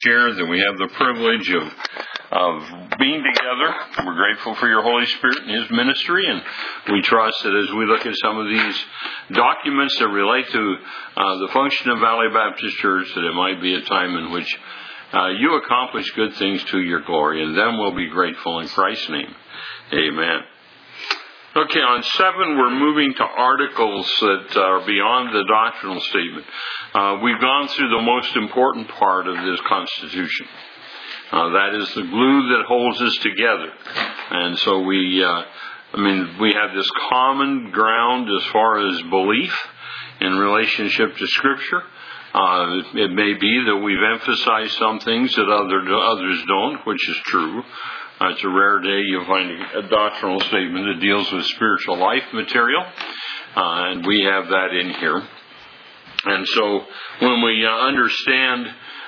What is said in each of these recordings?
share that we have the privilege of being together. We're grateful for your Holy Spirit and His ministry, and we trust that as we look at some of these documents that relate to the function of Valley Baptist Church, that it might be a time in which you accomplish good things to your glory, and then we'll be grateful in Christ's name. Amen. Okay, on 7, we're moving to articles that are beyond the doctrinal statement. We've gone through the most important part of this Constitution. That is the glue that holds us together. And so we have this common ground as far as belief in relationship to Scripture. It may be that we've emphasized some things that others don't, which is true. It's a rare day you'll find a doctrinal statement that deals with spiritual life material, and we have that in here. And so when we understand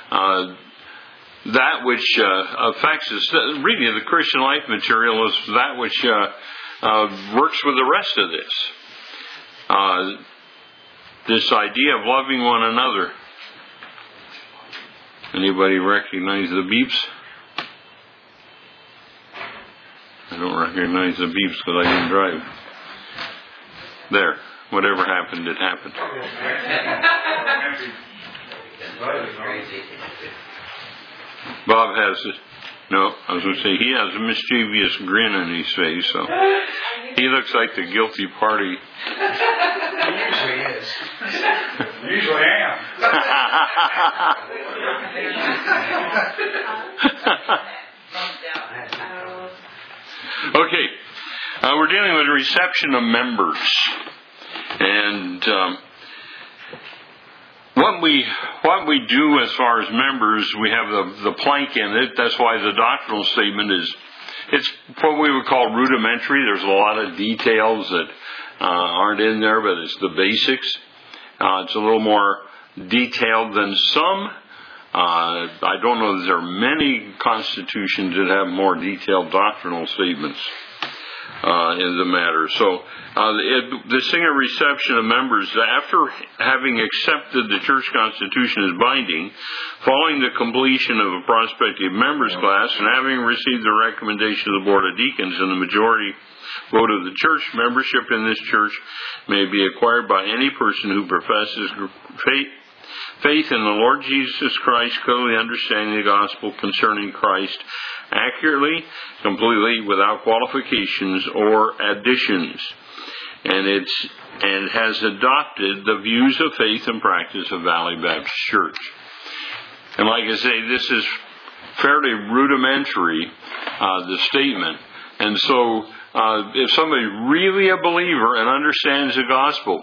that which affects us, really the Christian life material is that which works with the rest of this. This idea of loving one another. Anybody recognize the beeps? I don't recognize the beeps because I didn't drive. There. Whatever happened, it happened. Bob has it. No, I was going to say, he has a mischievous grin on his face, so he looks like the guilty party. He usually is. Usually am. Okay, we're dealing with reception of members, and what we do as far as members, we have the plank in it. That's why the doctrinal statement it's what we would call rudimentary. There's a lot of details that aren't in there, but it's the basics. It's a little more detailed than some. I don't know that there are many constitutions that have more detailed doctrinal statements in the matter. So this thing of reception of members, after having accepted the church constitution as binding, following the completion of a prospective members class, and having received the recommendation of the Board of Deacons and the majority vote of the church, membership in this church may be acquired by any person who professes faith in the Lord Jesus Christ, clearly understanding the gospel concerning Christ accurately, completely, without qualifications or additions, and has adopted the views of faith and practice of Valley Baptist Church. And like I say, this is fairly rudimentary, the statement. And so, if somebody's really a believer and understands the gospel,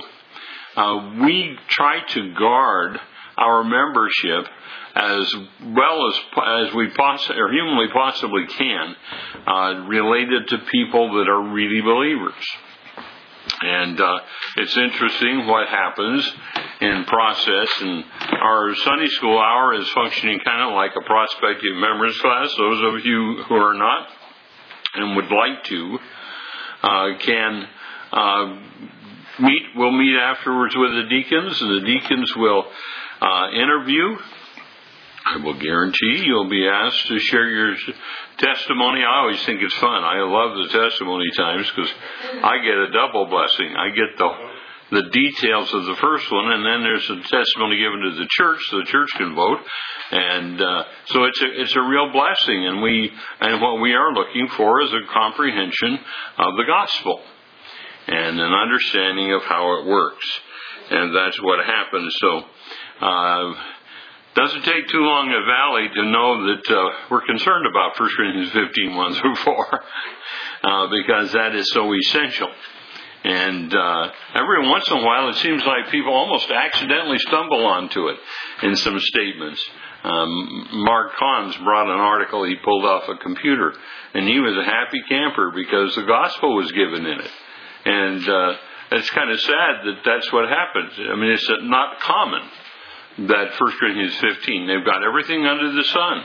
we try to guard our membership as well as we humanly possibly can, related to people that are really believers. And it's interesting what happens in process. And our Sunday school hour is functioning kind of like a prospective members class. Those of you who are not and would like to can meet. We'll meet afterwards with the deacons, and the deacons will interview. I will guarantee you'll be asked to share your testimony. I always think it's fun. I love the testimony times because I get a double blessing. I get the details of the first one, and then there's a testimony given to the church, so the church can vote. And so it's a real blessing. And what we are looking for is a comprehension of the gospel and an understanding of how it works. And that's what happens. So doesn't take too long at Valley to know that we're concerned about 1 Corinthians 15, 1 through 4, because that is so essential. And every once in a while, it seems like people almost accidentally stumble onto it in some statements. Mark Kahns brought an article he pulled off a computer, and he was a happy camper because the gospel was given in it. And it's kind of sad that that's what happens. I mean, it's not common that 1 Corinthians 15, they've got everything under the sun.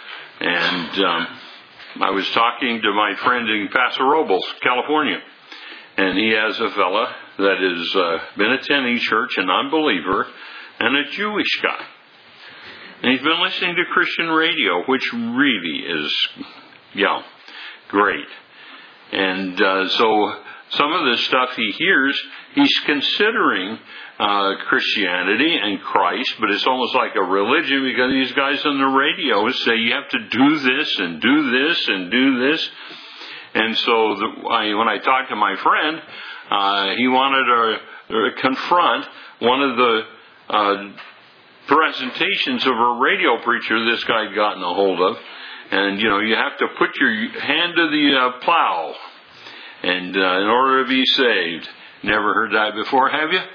And I was talking to my friend in Paso Robles, California, and he has a fella that has been attending church, an unbeliever, and a Jewish guy. And he's been listening to Christian radio, which really is, great. And so some of the stuff he hears, he's considering Christianity and Christ, but it's almost like a religion because these guys on the radio say you have to do this and do this and do this. And so when I talked to my friend, he wanted to confront one of the presentations of a radio preacher this guy had gotten a hold of. And, you have to put your hand to the plow and in order to be saved. Never heard that before, have you?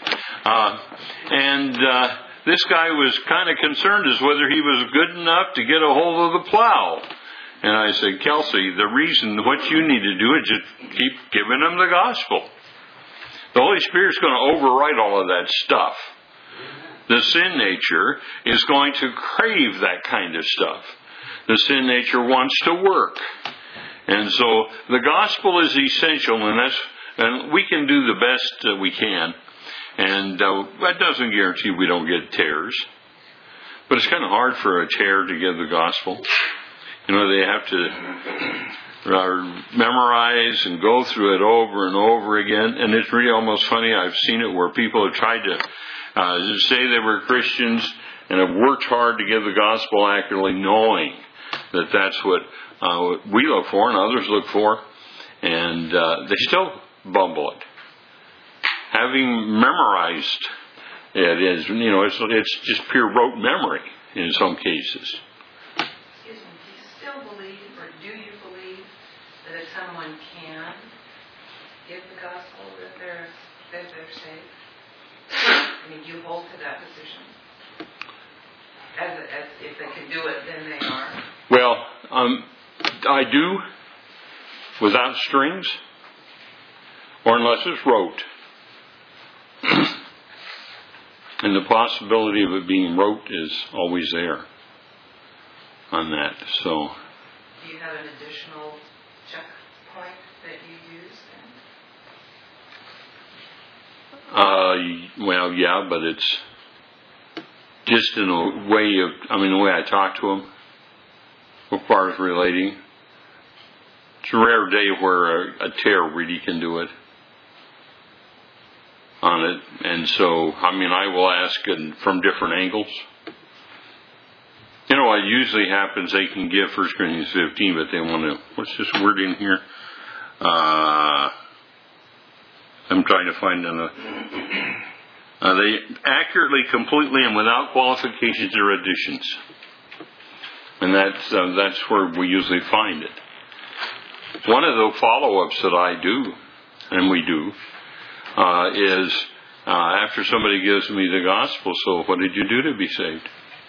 This guy was kind of concerned as whether he was good enough to get a hold of the plow. And I said, Kelsey, the reason what you need to do is just keep giving them the gospel. The Holy Spirit's going to override all of that stuff. The sin nature is going to crave that kind of stuff. The sin nature wants to work. And so the gospel is essential, and we can do the best that we can. And that doesn't guarantee we don't get tears. But it's kind of hard for a tear to give the gospel. They have to memorize and go through it over and over again. And it's really almost funny. I've seen it where people have tried to say they were Christians and have worked hard to give the gospel accurately, knowing that that's what we look for and others look for. And they still bumble it. Having memorized it is, it's just pure rote memory in some cases. Excuse me, do you still believe, or do you believe that if someone can give the gospel that they're saved? I mean, do you hold to that position? As if they can do it, then they are. Well, I do, without strings, or unless it's rote. And the possibility of it being rote is always there on that. So, do you have an additional checkpoint that you use then? Well, yeah, but it's just in a way of, the way I talk to them, as far as relating. It's a rare day where a tear really can do it on it. And so, I will ask it from different angles. What usually happens, they can give 1 Corinthians 15, but they want to, what's this word in here? I'm trying to find they accurately, completely, and without qualifications or additions. And that's where we usually find it. One of the follow-ups that I do, and we do, is after somebody gives me the gospel, so what did you do to be saved?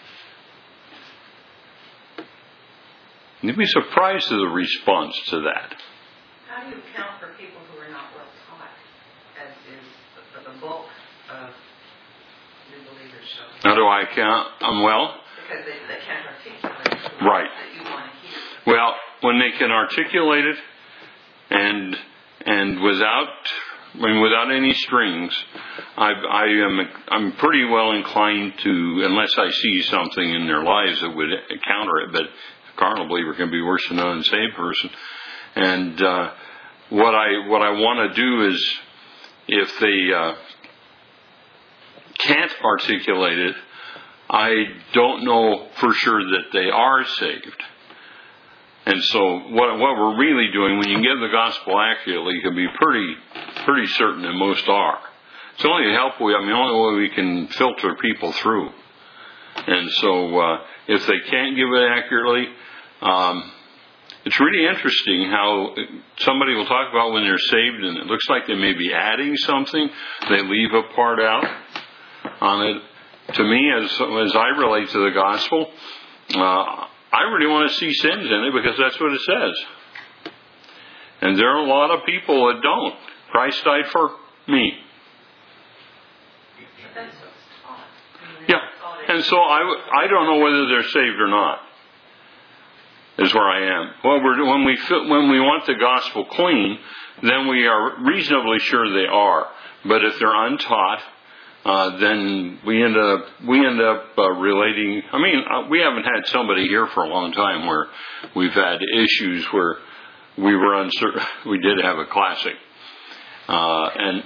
You'd be surprised at the response to that. How do you account for people who are not well taught, as is the bulk of new believers show? How do I account? Because they can't articulate the right. that you want to hear. Well, when they can articulate it and without any strings, I'm pretty well inclined to, unless I see something in their lives that would counter it, but a carnal believer can be worse than an unsaved person. And what I want to do is, if they can't articulate it, I don't know for sure that they are saved. And so what we're really doing, when you give the gospel accurately, you can be pretty certain that most are. It's the only only way we can filter people through. And so if they can't give it accurately, it's really interesting how somebody will talk about when they're saved and it looks like they may be adding something. They leave a part out on it. To me, as I relate to the gospel, I really want to see sins in it because that's what it says. And there are a lot of people that don't. Christ died for me. But that's what's taught. Yeah. And so I don't know whether they're saved or not, is where I am. Well, when we want the gospel clean, then we are reasonably sure they are. But if they're untaught, then we end up relating. I mean, we haven't had somebody here for a long time where we've had issues where we were uncertain. We did have a classic, and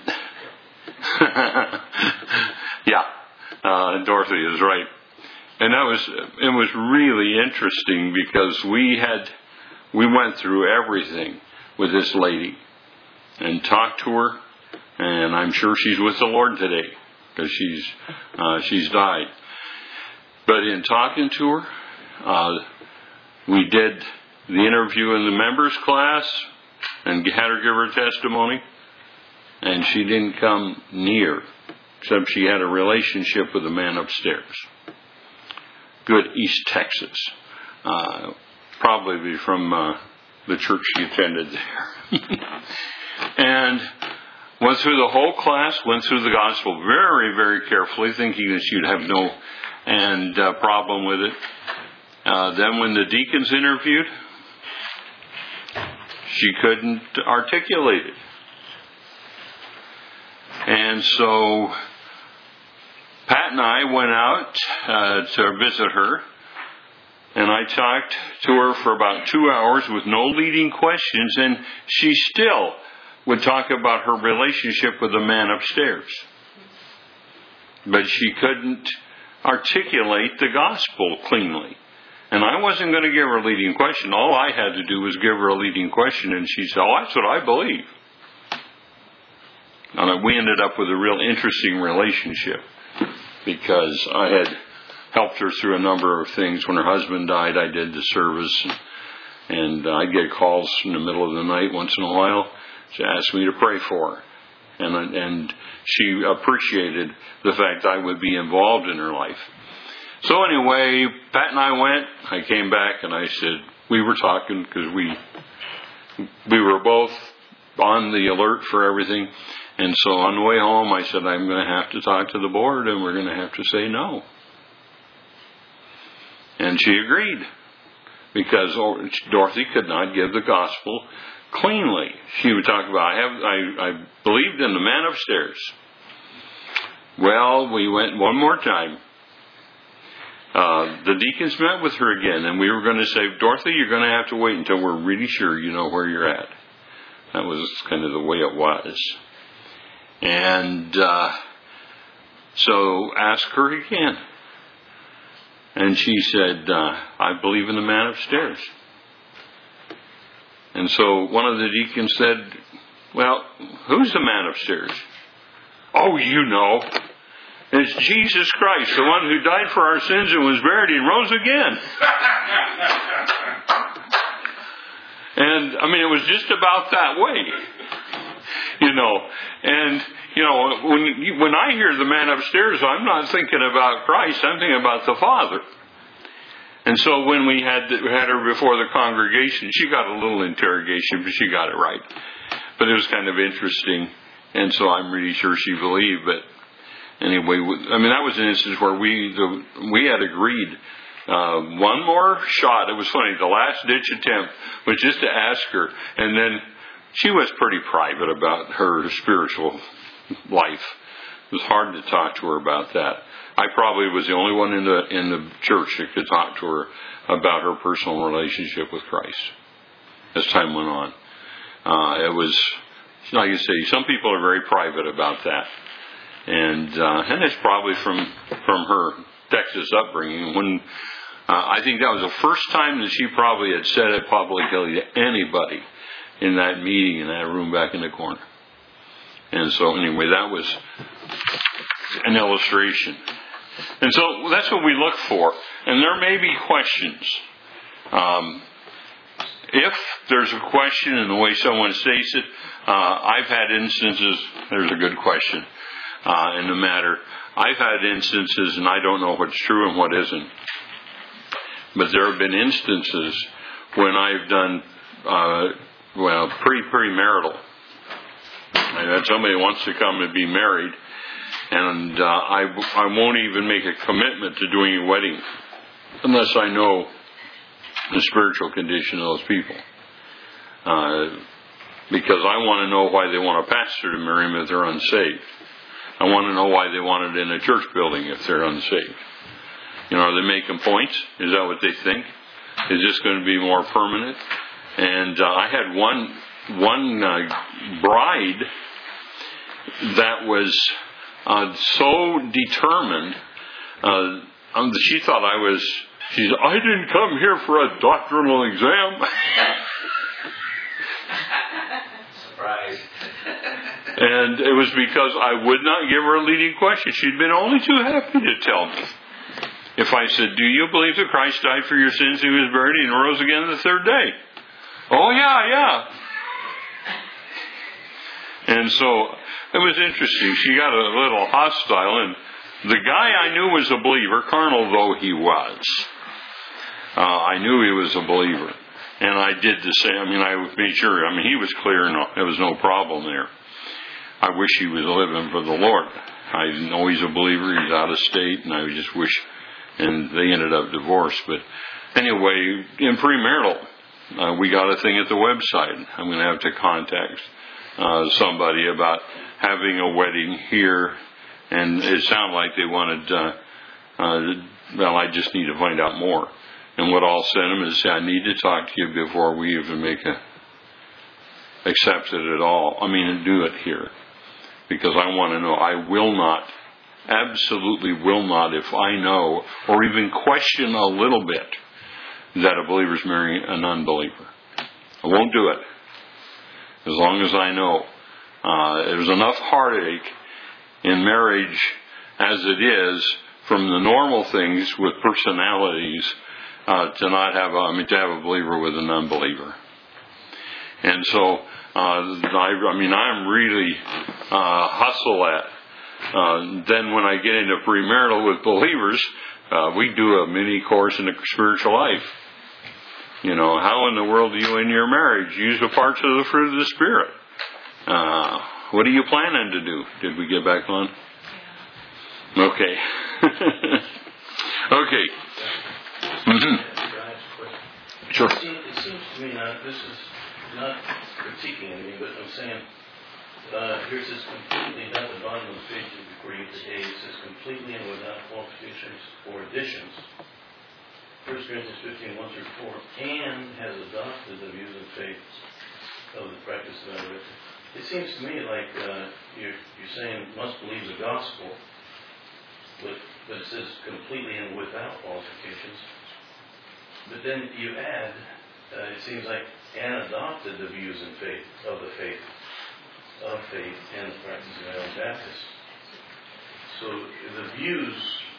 yeah, Dorothy is right. And it was really interesting because we went through everything with this lady and talked to her, and I'm sure she's with the Lord today because she's died. But in talking to her, we did the interview in the members class and had her give her testimony, and she didn't come near, except she had a relationship with the man upstairs. Good, East Texas. Probably from the church she attended there. And went through the whole class, went through the gospel very, very carefully, thinking that she'd have no problem with it. Then when the deacons interviewed, she couldn't articulate it. And so Pat and I went out to visit her, and I talked to her for about 2 hours with no leading questions, and she still would talk about her relationship with the man upstairs. But she couldn't articulate the gospel cleanly. And I wasn't going to give her a leading question. All I had to do was give her a leading question, and she said, "Oh, that's what I believe." And we ended up with a real interesting relationship, because I had helped her through a number of things. When her husband died, I did the service, and I'd get calls in the middle of the night once in a while to ask me to pray for her. And she appreciated the fact I would be involved in her life. So anyway, Pat and I went. I came back and I said, we were talking because we were both on the alert for everything. And so on the way home, I said, I'm going to have to talk to the board, and we're going to have to say no. And she agreed, because Dorothy could not give the gospel cleanly. She would talk about, I believed in the man upstairs. Well, we went one more time. The deacons met with her again, and we were going to say, Dorothy, you're going to have to wait until we're really sure you know where you're at. That was kind of the way it was. And so ask her again. And she said, I believe in the man upstairs. And so one of the deacons said, well, who's the man upstairs? Oh, you know. It's Jesus Christ, the one who died for our sins and was buried and rose again. And, I mean, it was just about that way. You know, and, you know, when I hear the man upstairs, I'm not thinking about Christ, I'm thinking about the Father. And so when we had her before the congregation, she got a little interrogation, but she got it right. But it was kind of interesting, and so I'm really sure she believed. But anyway, I mean, that was an instance where we had agreed one more shot. It was funny. The last ditch attempt was just to ask her, and then she was pretty private about her spiritual life. It was hard to talk to her about that. I probably was the only one in the church that could talk to her about her personal relationship with Christ as time went on. It was, like I say, some people are very private about that. And it's probably from her Texas upbringing. When I think that was the first time that she probably had said it publicly to anybody in that meeting, in that room back in the corner. And so anyway, that was an illustration. And so that's what we look for. And there may be questions. If there's a question in the way someone states it, I've had instances, there's a good question in the matter. I've had instances, and I don't know what's true and what isn't. But there have been instances when I've done, premarital. I had somebody who wants to come and be married, and I won't even make a commitment to doing a wedding unless I know the spiritual condition of those people. Because I want to know why they want a pastor to marry them if they're unsaved. I want to know why they want it in a church building if they're unsaved. Are they making points? Is that what they think? Is this going to be more permanent? And I had one bride that was so determined. She thought she said, I didn't come here for a doctrinal exam. Surprise. And it was because I would not give her a leading question. She'd been only too happy to tell me. If I said, do you believe that Christ died for your sins, He was buried, and rose again the third day? Oh, yeah. And so it was interesting. She got a little hostile, and the guy I knew was a believer, carnal though he was. I knew he was a believer. And I did the same. I made sure. He was clear, and there was no problem there. I wish he was living for the Lord. I know he's a believer. He's out of state, and I just wish. And they ended up divorced. But anyway, in premarital, we got a thing at the website. I'm going to have to contact somebody about having a wedding here. And it sounded like they wanted, I just need to find out more. And what I'll send them is say, I need to talk to you before we even accept it at all. Do it here. Because I want to know. I will not, absolutely will not, if I know or even question a little bit that a believer's marrying an unbeliever. I won't do it. As long as I know. There's enough heartache in marriage as it is from the normal things with personalities to not have to have a believer with an unbeliever. And so I'm really hustle at. Then when I get into premarital with believers, we do a mini course in the spiritual life. How in the world do you in your marriage use the parts of the fruit of the Spirit? What are you planning to do? Did we get back on? Okay. Okay. Mm-hmm. Sure. It seems to me, this is not critiquing anything, but I'm saying, here's this completely at the bottom of the page before you get to A, it says completely and without qualifications or additions. 1 Corinthians 15:1-4, and has adopted the views and faith of the practice of adoration. It seems to me like you're saying must believe the gospel, but it says completely and without qualifications. But then you add, it seems like, and adopted the views and faith of the faith and the practice of Adventist Baptist. So the views,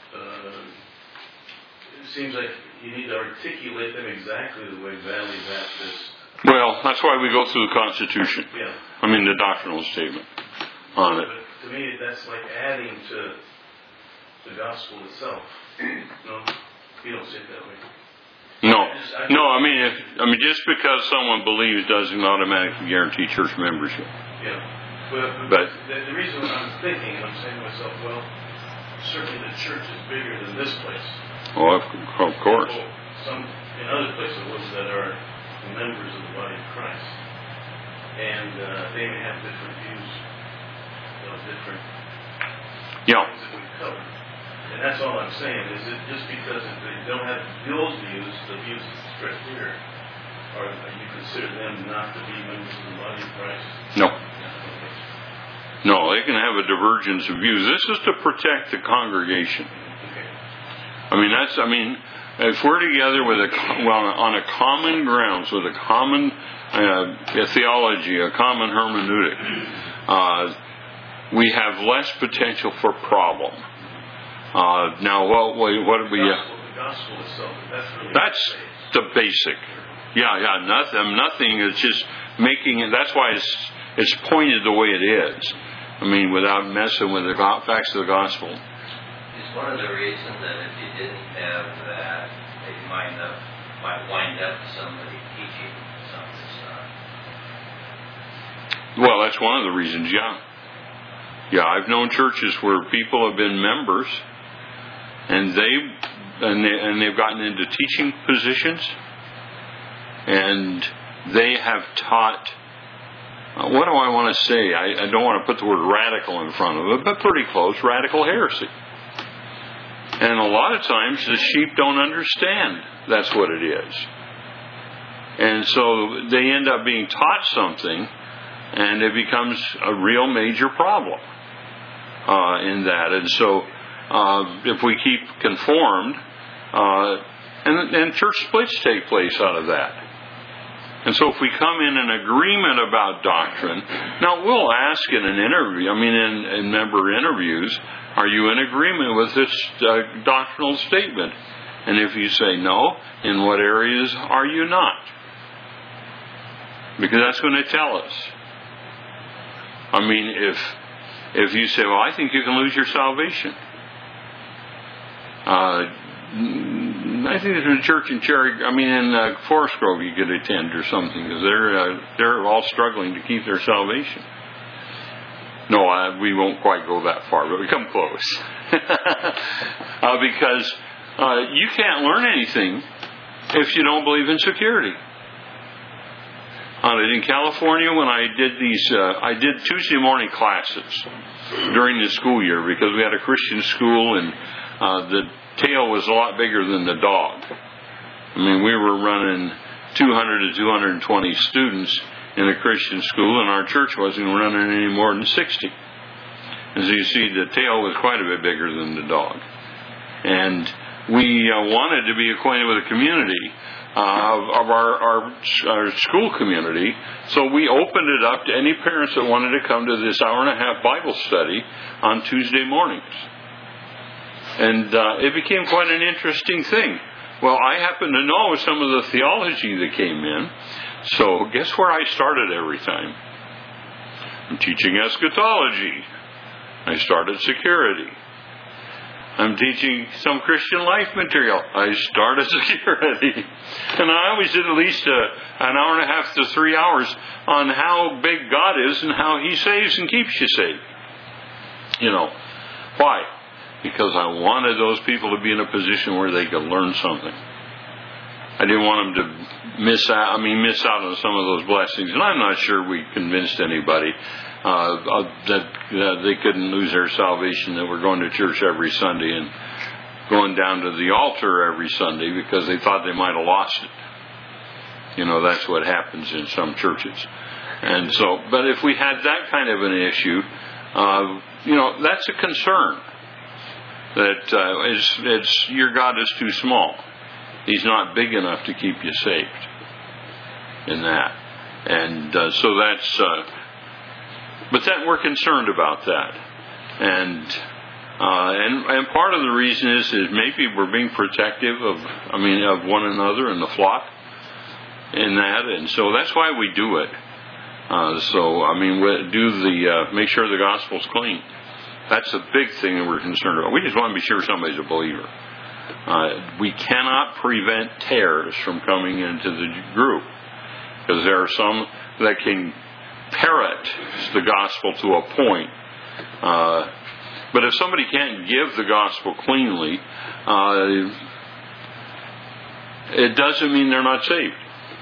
it seems like you need to articulate them exactly the way Valley Baptist. Well, that's why we go through the Constitution. Yeah. The doctrinal statement on it. But to me, that's like adding to the gospel itself. No, you don't see it that way. No. Just because someone believes doesn't automatically guarantee church membership. Yeah. But the reason I'm thinking, and I'm saying to myself, well, certainly the church is bigger than this place. Oh, of course. In other places that are members of the body of Christ. And they may have different views of different things that we've covered. And that's all I'm saying, is it just because if they don't have those views, the views expressed here, or you consider them not to be members of the body of Christ? No, they can have a divergence of views. This is to protect the congregation. Okay. If we're together on a common grounds, with a common theology, a common hermeneutic, we have less potential for problem. Now, what do we? The gospel itself. That's the basic. Yeah. Nothing is just making it. That's why it's pointed the way it is. Without messing with the facts of the gospel. Is one of the reasons that if you didn't have that, that you might wind up somebody teaching some of this stuff? Well, that's one of the reasons. Yeah. I've known churches where people have been members, and they've gotten into teaching positions, and they have taught what do I want to say? I don't want to put the word radical in front of it, but pretty close, radical heresy. And a lot of times the sheep don't understand that's what it is. And so they end up being taught something, and it becomes a real major problem in that. And so if we keep conformed, and church splits take place out of that. And so if we come in an agreement about doctrine, now we'll ask in an interview, in member interviews, are you in agreement with this doctrinal statement? And if you say no, in what areas are you not? Because that's going to tell us. If you say, well, I think you can lose your salvation. I think there's a church in in Forest Grove you could attend or something, because they're all struggling to keep their salvation. No, we won't quite go that far, but we come close. Because you can't learn anything if you don't believe in security. In California, when I did Tuesday morning classes during the school year, because we had a Christian school, and the tail was a lot bigger than the dog. We were running 200 to 220 students in a Christian school, and our church wasn't running any more than 60. As you see, the tail was quite a bit bigger than the dog. And we wanted to be acquainted with the community of our school community, so we opened it up to any parents that wanted to come to this hour-and-a-half Bible study on Tuesday mornings. And it became quite an interesting thing. Well, I happen to know some of the theology that came in, so guess where I started every time? I'm teaching eschatology. I started security. I'm teaching some Christian life material. I started security. And I always did at least an hour and a half to 3 hours on how big God is and how He saves and keeps you safe. Why? Because I wanted those people to be in a position where they could learn something. I didn't want them to miss out on some of those blessings. And I'm not sure we convinced anybody that they couldn't lose their salvation, that we're going to church every Sunday and going down to the altar every Sunday because they thought they might have lost it. That's what happens in some churches. And so, but if we had that kind of an issue, that's a concern. That your God is too small. He's not big enough to keep you saved in that. And so that's... but then we're concerned about that. And part of the reason is maybe we're being protective of one another in the flock in that. And so that's why we do it. We make sure the gospel's clean. That's a big thing that we're concerned about. We just want to be sure somebody's a believer. We cannot prevent tares from coming into the group, because there are some that can parrot the gospel to a point. But if somebody can't give the gospel cleanly, it doesn't mean they're not saved.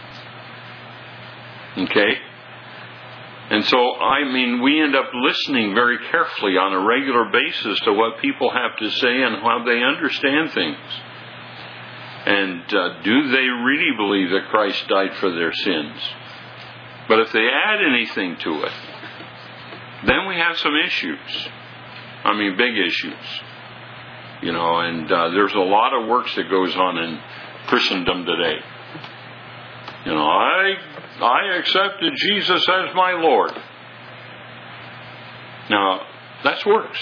Okay? And so, we end up listening very carefully on a regular basis to what people have to say and how they understand things. And do they really believe that Christ died for their sins? But if they add anything to it, then we have some issues. Big issues. And there's a lot of works that goes on in Christendom today. I accepted Jesus as my Lord. Now, that's works.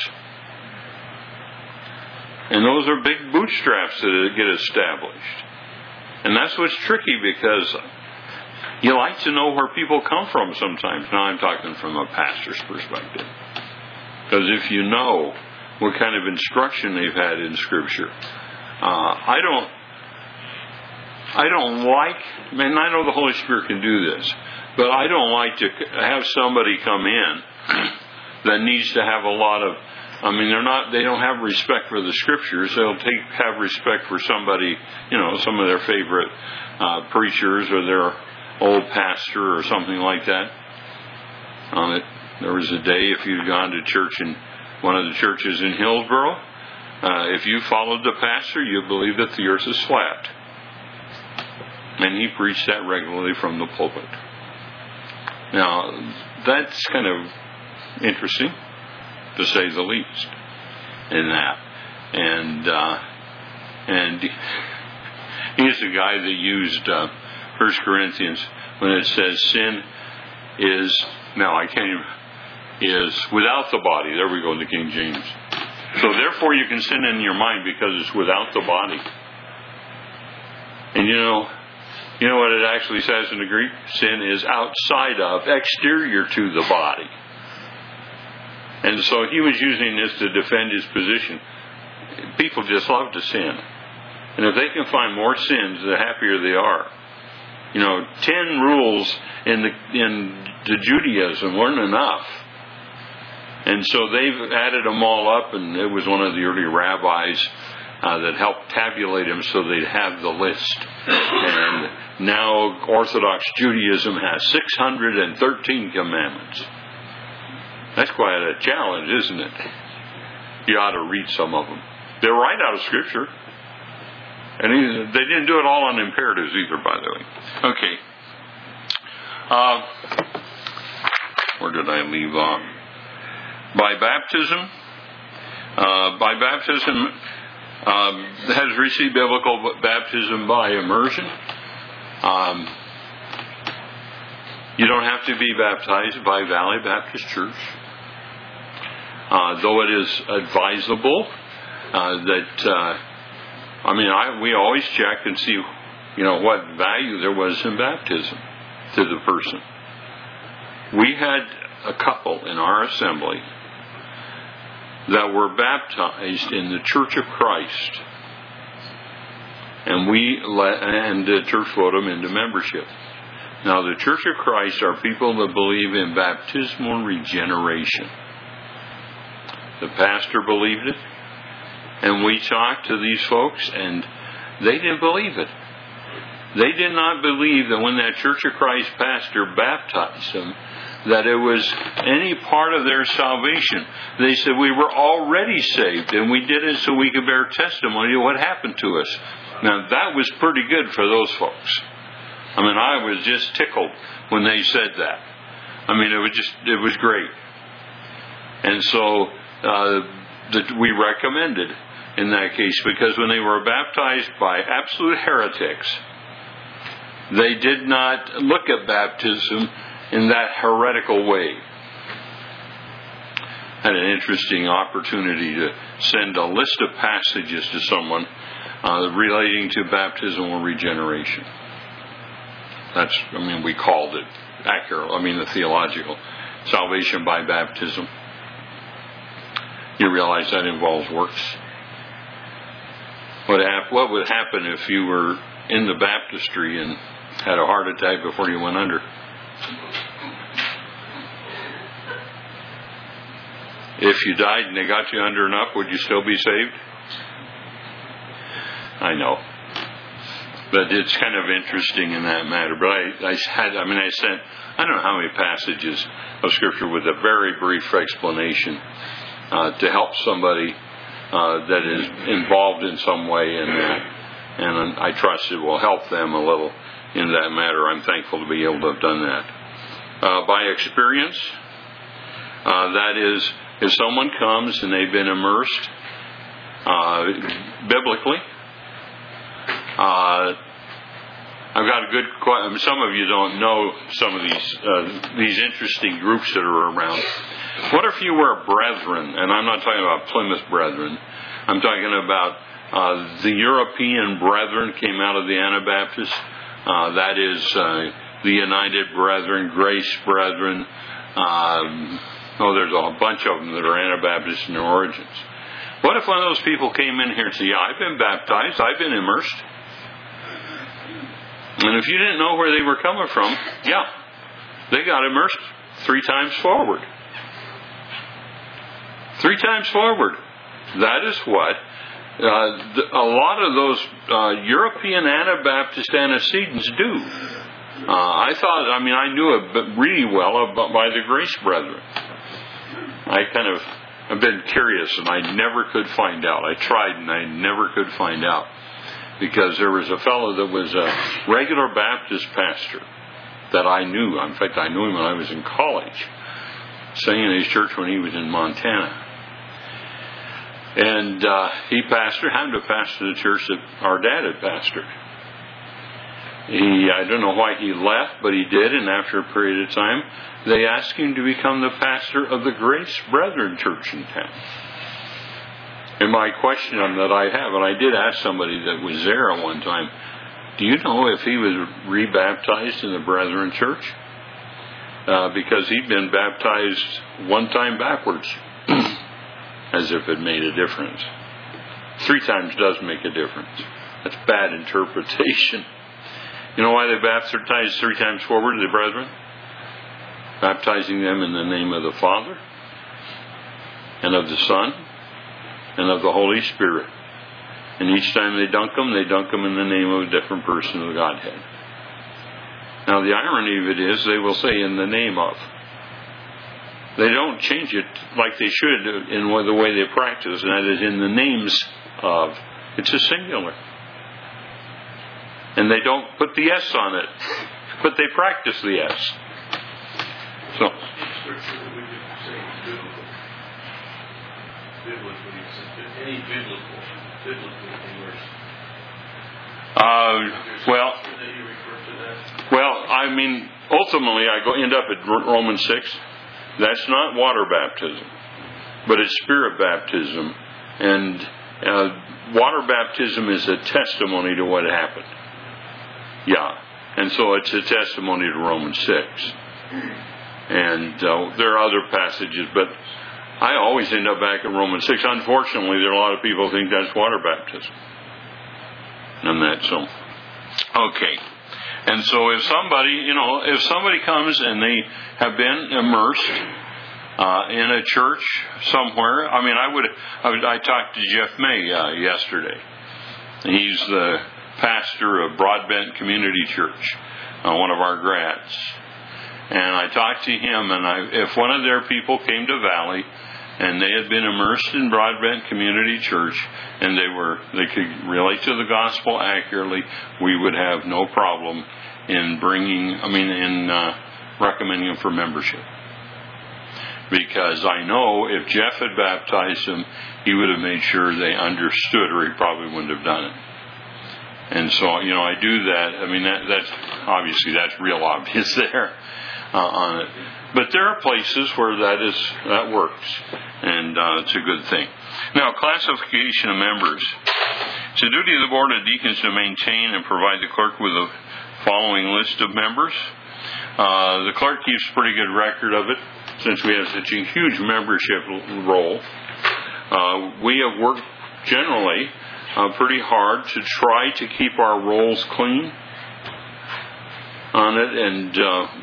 And those are big bootstraps that get established. And that's what's tricky, because you like to know where people come from sometimes. Now I'm talking from a pastor's perspective. Because if you know what kind of instruction they've had in Scripture, I don't like, and I know the Holy Spirit can do this, but I don't like to have somebody come in that needs to have a lot of, they don't have respect for the Scriptures. They'll have respect for somebody, some of their favorite preachers or their old pastor or something like that. There was a day, if you'd gone to church in one of the churches in Hillsboro, if you followed the pastor, you believed that the earth is flat. And he preached that regularly from the pulpit. Now, that's kind of interesting, to say the least, in that. And he's the guy that used 1 Corinthians when it says sin is without the body. There we go in the King James. So therefore you can sin in your mind because it's without the body. And you know what it actually says in the Greek? Sin is outside of, exterior to the body. And so he was using this to defend his position. People just love to sin. And if they can find more sins, the happier they are. 10 rules in the Judaism weren't enough. And so they've added them all up, and it was one of the early rabbis that helped tabulate them so they'd have the list. And now Orthodox Judaism has 613 commandments. That's quite a challenge, isn't it? You ought to read some of them. They're right out of Scripture. And they didn't do it all on imperatives either, by the way. Okay. Where did I leave off? By baptism has received biblical baptism by immersion. You don't have to be baptized by Valley Baptist Church. Though it is advisable we always check and see, what value there was in baptism to the person. We had a couple in our assembly that were baptized in the Church of Christ, and the church voted them into membership. Now, the Church of Christ are people that believe in baptismal regeneration. The pastor believed it, and we talked to these folks, and they didn't believe it. They did not believe that when that Church of Christ pastor baptized them, that it was any part of their salvation. They said, we were already saved, and we did it so we could bear testimony of what happened to us. Now, that was pretty good for those folks. I was just tickled when they said that. It was great. And so, we recommended in that case, because when they were baptized by absolute heretics, they did not look at baptism in that heretical way. Had an interesting opportunity to send a list of passages to someone relating to baptismal regeneration. We called it the theological salvation by baptism. You realize that involves works. What would happen if you were in the baptistry and had a heart attack before you went under? If you died and they got you under and up, would you still be saved? I know. But it's kind of interesting in that matter. But I sent, I don't know how many passages of Scripture with a very brief explanation to help somebody that is involved in some way in that. And I trust it will help them a little in that matter. I'm thankful to be able to have done that. By experience, that is, if someone comes and they've been immersed biblically, I've got a good question. Some of you don't know some of these interesting groups that are around. What if you were a brethren? And I'm not talking about Plymouth Brethren. I'm talking about the European Brethren came out of the Anabaptists. That is the United Brethren, Grace Brethren. There's a bunch of them that are Anabaptists in their origins. What if one of those people came in here and said, I've been baptized, I've been immersed. And if you didn't know where they were coming from, they got immersed 3 times forward. 3 times forward. That is what a lot of those European Anabaptist antecedents do. I knew it really well by the Grace Brethren. I've been curious, and I never could find out. I tried, and I never could find out. Because there was a fellow that was a regular Baptist pastor that I knew. In fact, I knew him when I was in college, sang in his church when he was in Montana. And he happened to pastor the church that our dad had pastored. I don't know why he left, but he did, and after a period of time, they asked him to become the pastor of the Grace Brethren Church in town. And my question that I have, and I did ask somebody that was there at one time, do you know if he was rebaptized in the Brethren Church? Because he'd been baptized one time backwards, as if it made a difference. 3 times does make a difference. That's bad interpretation. You know why they baptized 3 times forward, the brethren? Baptizing them in the name of the Father, and of the Son, and of the Holy Spirit. And each time they dunk them in the name of a different person of the Godhead. Now the irony of it is, they will say in the name of. They don't change it like they should in the way they practice, and that is in the names of. It's a singular. And they don't put the S on it, but they practice the S. So. Any biblical verse. Ultimately, I end up at Romans 6. That's not water baptism, but it's spirit baptism, and water baptism is a testimony to what happened. Yeah, and so it's a testimony to Romans 6, and there are other passages, but I always end up back in Romans 6. Unfortunately, there are a lot of people who think that's water baptism. And that's so. Okay. And so if somebody comes and they have been immersed in a church somewhere, I talked to Jeff May yesterday. He's the pastor of Broadbent Community Church, one of our grads. And I talked to him, and if one of their people came to Valley and they had been immersed in Broadbent Community Church and they could relate to the gospel accurately, we would have no problem in recommending them for membership. Because I know if Jeff had baptized them, he would have made sure they understood, or he probably wouldn't have done it. And so, I do that. That's real obvious there on it. But there are places where that works, and it's a good thing. Now, classification of members. It's the duty of the Board of Deacons to maintain and provide the clerk with the following list of members. The clerk keeps a pretty good record of it, since we have such a huge membership role. We have worked generally pretty hard to try to keep our rolls clean on it, and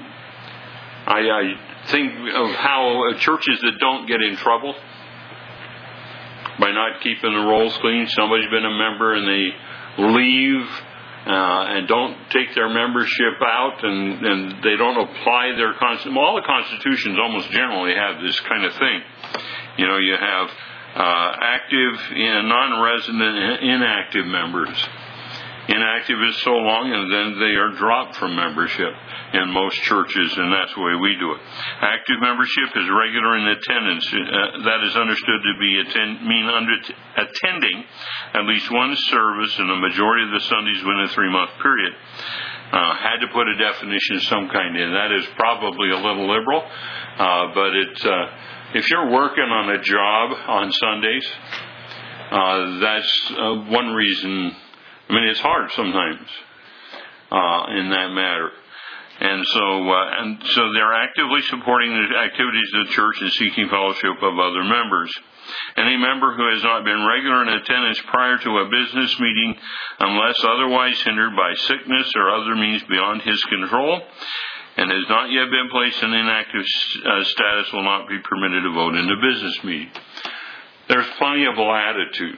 I think of how churches that don't get in trouble by not keeping the rolls clean. Somebody's been a member and they leave and don't take their membership out, and they don't apply their all the constitutions almost generally have this kind of thing. You have active and non-resident and inactive members. Inactive is so long, and then they are dropped from membership in most churches, and that's the way we do it. Active membership is regular in attendance. That is understood to be attending at least one service in the majority of the Sundays within a 3-month period. Had to put a definition of some kind in. That is probably a little liberal, but if you're working on a job on Sundays, that's one reason. It's hard sometimes in that matter. And so they're actively supporting the activities of the church and seeking fellowship of other members. Any member who has not been regular in attendance prior to a business meeting, unless otherwise hindered by sickness or other means beyond his control, and has not yet been placed in inactive status, will not be permitted to vote in the business meeting. There's plenty of latitude.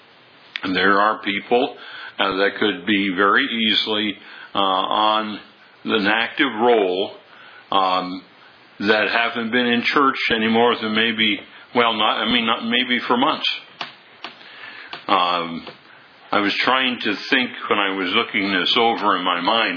And there are people that could be very easily on an active role that haven't been in church anymore than maybe for months. I was trying to think when I was looking this over in my mind,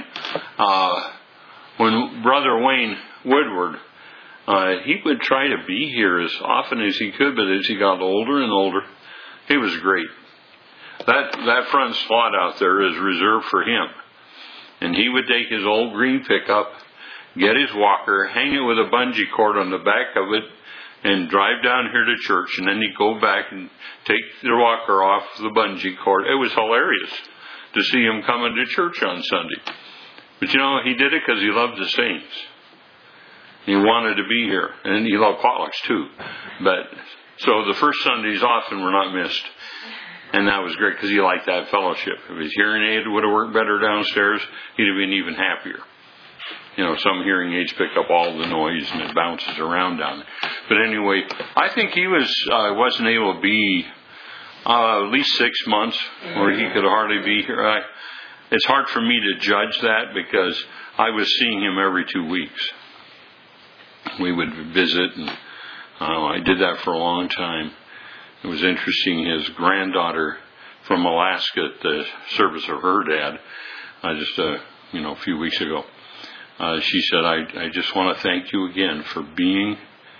when Brother Wayne Woodward, he would try to be here as often as he could, but as he got older and older, he was great. That front slot out there is reserved for him. And he would take his old green pickup, get his walker, hang it with a bungee cord on the back of it, and drive down here to church. And then he'd go back and take the walker off the bungee cord. It was hilarious to see him coming to church on Sunday. But he did it because he loved the saints. He wanted to be here. And he loved potlucks too. So the first Sundays often were not missed. And that was great because he liked that fellowship. If his hearing aid would have worked better downstairs, he'd have been even happier. Some hearing aids pick up all the noise and it bounces around down there. But anyway, I think he wasn't able to be at least 6 months where he could hardly be here. It's hard for me to judge that because I was seeing him every 2 weeks. We would visit, and I did that for a long time. It was interesting. His granddaughter from Alaska at the service of her dad, just a few weeks ago, she said, "I just want to thank you again for being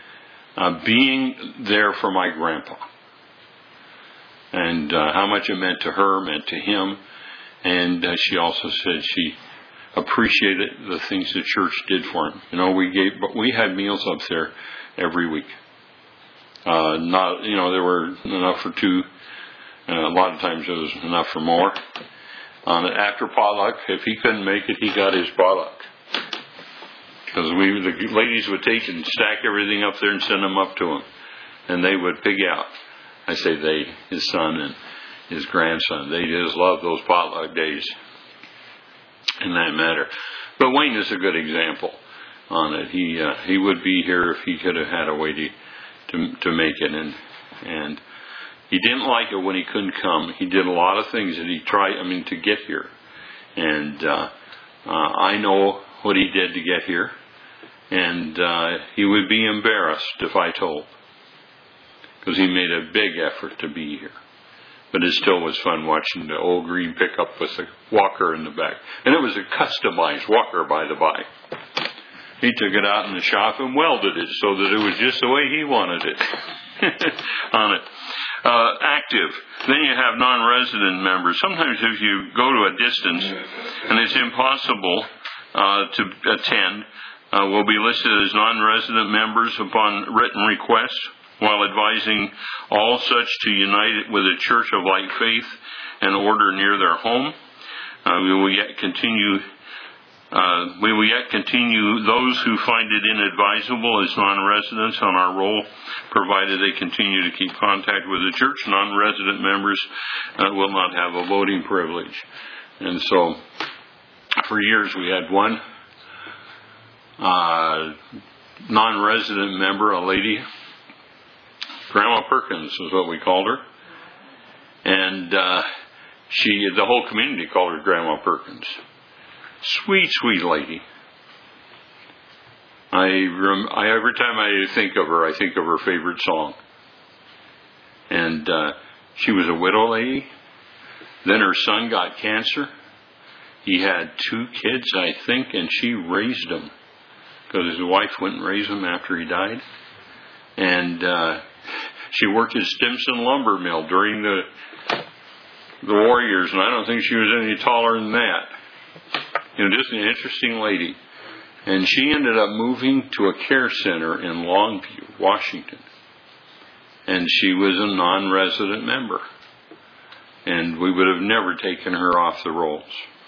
there for my grandpa, and how much it meant to her, meant to him." And she also said she appreciated the things the church did for him. We had meals up there every week. There were enough for two. A lot of times there was enough for more. After potluck, if he couldn't make it, he got his potluck. Because the ladies would take and stack everything up there and send them up to him. And they would pig out. I say they, his son and his grandson. They just loved those potluck days in that matter. But Wayne is a good example on it. He would be here if he could have had a way to make it. And he didn't like it when he couldn't come. He did a lot of things that he tried, to get here. And I know what he did to get here. And he would be embarrassed if I told. Because he made a big effort to be here. But it still was fun watching the old green pickup with the walker in the back. And it was a customized walker, by the by. He took it out in the shop and welded it so that it was just the way he wanted it on it. Active. Then you have non-resident members. Sometimes if you go to a distance and it's impossible to attend, will be listed as non-resident members upon written request, while advising all such to unite with a church of like faith and order near their home. We will yet continue those who find it inadvisable as non-residents on our roll, provided they continue to keep contact with the church. Non-resident members will not have a voting privilege. And so, for years we had one non-resident member, a lady, Grandma Perkins is what we called her. And the whole community called her Grandma Perkins. Sweet, sweet lady. Every time I think of her, I think of her favorite song. And she was a widow lady. Then her son got cancer. He had 2 kids, I think, and she raised them. Because his wife wouldn't raise them after he died. And she worked at Stimson Lumber Mill during the war years, and I don't think she was any taller than that. Just an interesting lady. And she ended up moving to a care center in Longview, Washington. And she was a non-resident member. And we would have never taken her off the rolls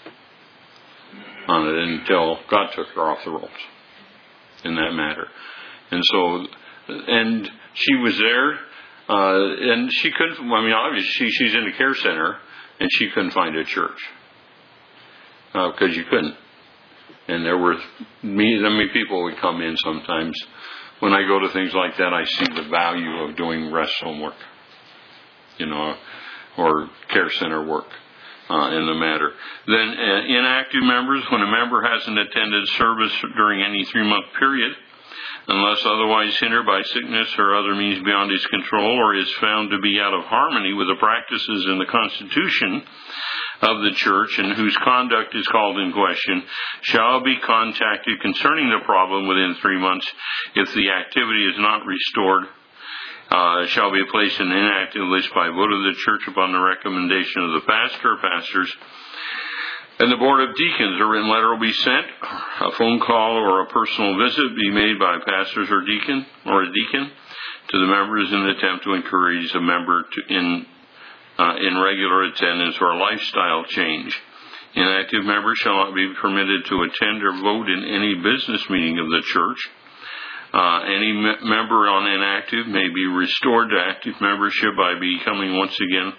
on it until God took her off the rolls in that matter. And so, and she was there, and she couldn't, obviously she's in a care center, and she couldn't find a church. Because you couldn't. And there were many people would come in sometimes. When I go to things like that, I see the value of doing rest home work, or care center work. in the matter. Then inactive members, when a member hasn't attended service during any 3-month period, unless otherwise hindered by sickness or other means beyond his control, or is found to be out of harmony with the practices in the Constitution of the church and whose conduct is called in question, shall be contacted concerning the problem within 3 months. If the activity is not restored, shall be placed in an inactive list by vote of the church upon the recommendation of the pastor or pastors. And the board of deacons, a written letter will be sent, a phone call or a personal visit be made by pastors or a deacon to the members in an attempt to encourage a member in regular attendance or a lifestyle change. Inactive members shall not be permitted to attend or vote in any business meeting of the church. Any member on inactive may be restored to active membership by becoming once again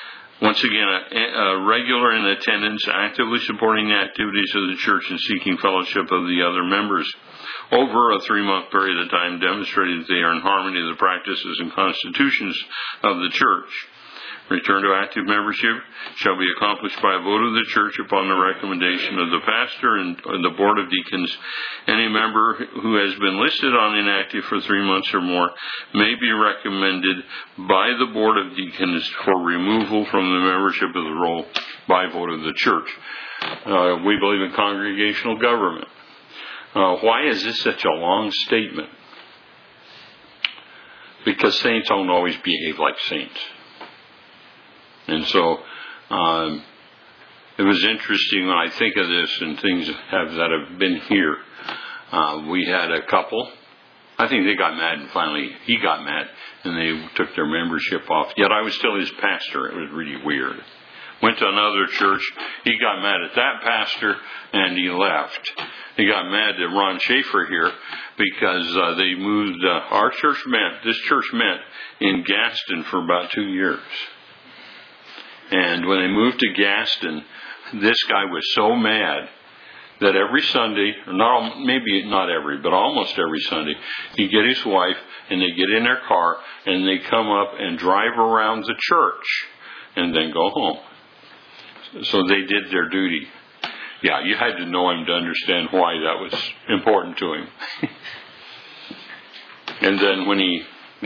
a regular in attendance, actively supporting the activities of the church and seeking fellowship of the other members over a 3-month period of time, demonstrating that they are in harmony with the practices and constitutions of the church. Return to active membership shall be accomplished by a vote of the church upon the recommendation of the pastor and the board of deacons. Any member who has been listed on inactive for 3 months or more may be recommended by the board of deacons for removal from the membership of the roll by vote of the church. We believe in congregational government. Why is this such a long statement? Because saints don't always behave like saints. And so it was interesting when I think of this and things that have been here. We had a couple. I think they got mad, and finally he got mad, and they took their membership off. Yet I was still his pastor. It was really weird. Went to another church. He got mad at that pastor, and he left. He got mad at Ron Schaefer here because they moved. This church met in Gaston for about 2 years. And when they moved to Gaston, this guy was so mad that every Sunday, maybe not every, but almost every Sunday, he'd get his wife and they get in their car and they come up and drive around the church and then go home. So they did their duty. Yeah, you had to know him to understand why that was important to him. And then when he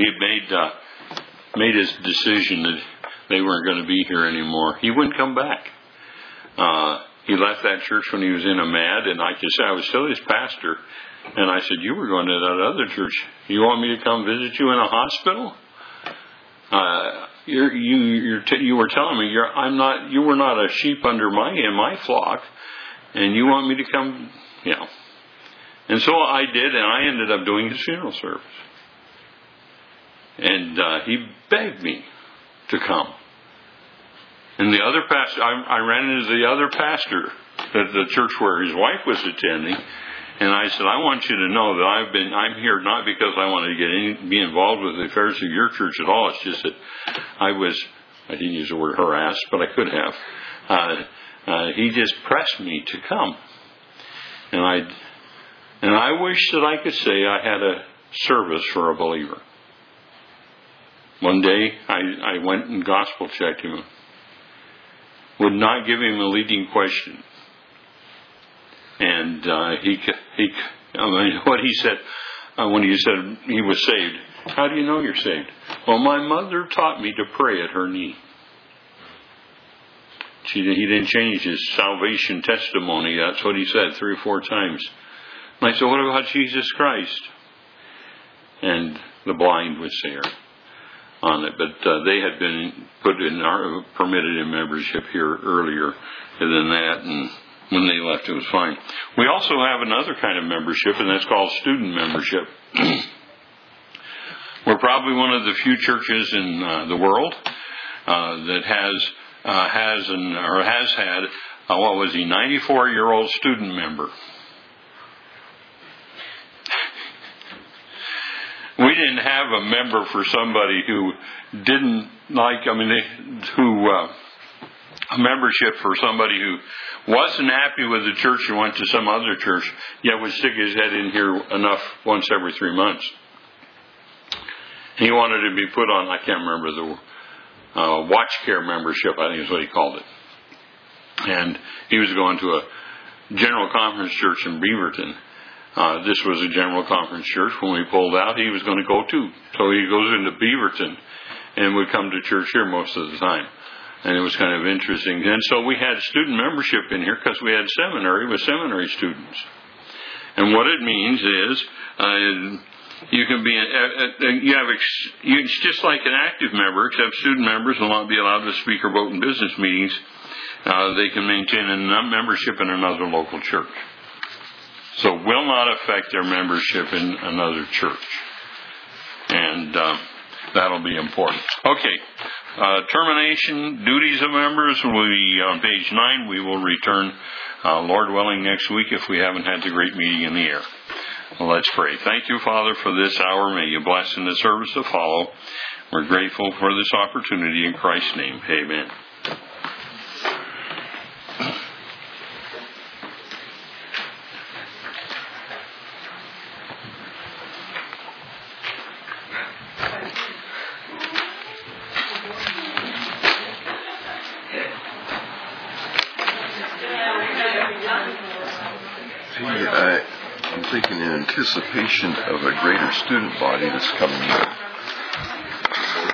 made his decision that they weren't going to be here anymore, he wouldn't come back. He left that church when he was in a mad, and like I said, I was still his pastor, and I said, "You were going to that other church. You want me to come visit you in a hospital? You were telling me you were not a sheep in my flock, and you want me to come, And so I did, and I ended up doing his funeral service. And he begged me to come. And the other pastor, I ran into the other pastor at the church where his wife was attending, and I said, "I want you to know that I'm here not because I want to be involved with the affairs of your church at all. It's just that I didn't use the word harassed, but I could have. He just pressed me to come, and I wish that I could say I had a service for a believer. One day I went and gospel checked him. Would not give him a leading question. And what he said when he said he was saved, "How do you know you're saved?" "Well, my mother taught me to pray at her knee." He didn't change his salvation testimony. That's what he said 3 or 4 times. And I said, "What about Jesus Christ?" And the blind was there on it, but they had been permitted in membership here earlier than that, and when they left, it was fine. We also have another kind of membership, and that's called student membership. We're probably one of the few churches in the world that has had 94-year-old student member. We didn't have a member for somebody who didn't like, a membership for somebody who wasn't happy with the church and went to some other church, yet would stick his head in here enough once every 3 months. He wanted to be put on, I can't remember the watch care membership, I think is what he called it. And he was going to a General Conference church in Beaverton. This was a General Conference church. When we pulled out, he was going to go too. So he goes into Beaverton and would come to church here most of the time. And it was kind of interesting. And so we had student membership in here because we had seminary with seminary students. And what it means is you can be it's just like an active member, except student members will not be allowed to speak or vote in business meetings. They can maintain a membership in another local church. So will not affect their membership in another church. And that'll be important. Okay. Termination, duties of members will be on page 9. We will return, Lord willing, next week if we haven't had the great meeting in the air. Well, let's pray. Thank you, Father, for this hour. May you bless in the service to follow. We're grateful for this opportunity in Christ's name. Amen. I'm thinking in anticipation of a greater student body this coming year.